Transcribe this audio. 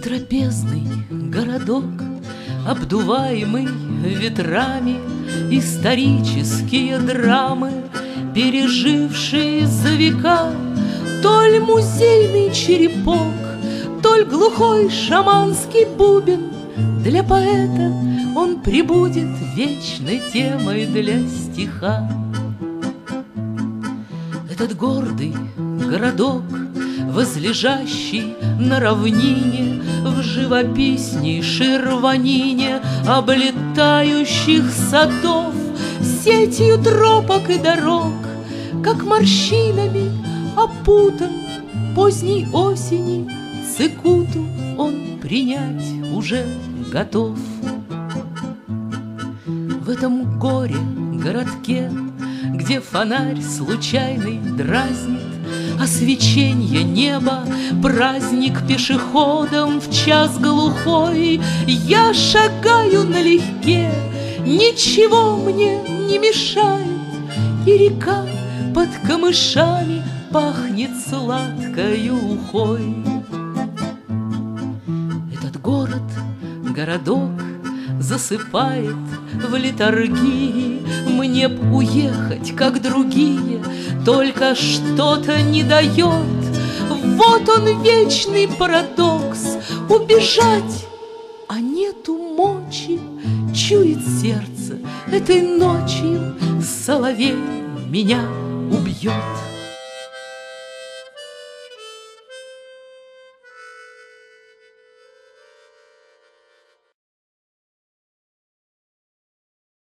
Затрапезный городок, обдуваемый ветрами, исторические драмы, пережившие за века, толь музейный черепок, толь глухой шаманский бубен. Для поэта он прибудет вечной темой для стиха. Этот гордый городок, возлежащий на равнине, в живописнейшей рванине облетающих садов, сетью тропок и дорог, как морщинами опутан, поздней осени цикуту он принять уже готов. В этом горе-городке, где фонарь случайный дразнит освещенье неба, праздник пешеходам в час глухой, я шагаю налегке, ничего мне не мешает, и река под камышами пахнет сладкою ухой. Этот город, городок засыпает в летаргии, мне б уехать, как другие, только что-то не дает. Вот он вечный парадокс, убежать, а нету мочи. Чует сердце, этой ночью соловей меня убьет.